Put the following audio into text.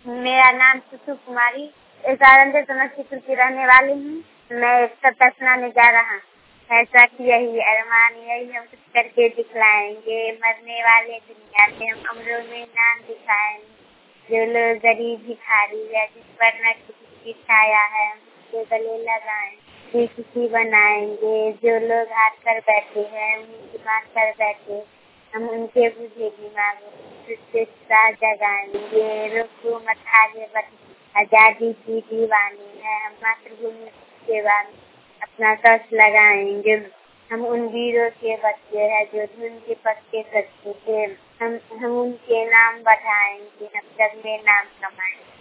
मेरा नाम सुषु कुमारी, सारंगपुर समस्तीपुर की रहने वाली हूँ। मैं एक सप्ताह सुनाने जा रहा हूँ। ऐसा कि यही अरमान, यही हम कुछ करके दिखलाएंगे, मरने वाले दुनिया से हम अमरों में नाम दिखाएंगे। जो लोग गरीब भिखारी है, जिस पर न किसी की छाया है, हम उसके गले लगाएंगे, किसी बनाएंगे। जो लोग हाथ कर बैठे हैं, उन्हीं मार कर बैठे, हम उनके बुझे दिमागों से जगाएंगे। रोको मत आगे बढ़, आजादी की दीवानी है, हम मातृभूमि की सेवा में अपना कष्ट लगाएंगे। हम उन वीरों के बच्चे हैं जो धुन के पत्ते सच्चे थे, हम उनके नाम बढ़ाएंगे, हम जग में नाम कमाएंगे।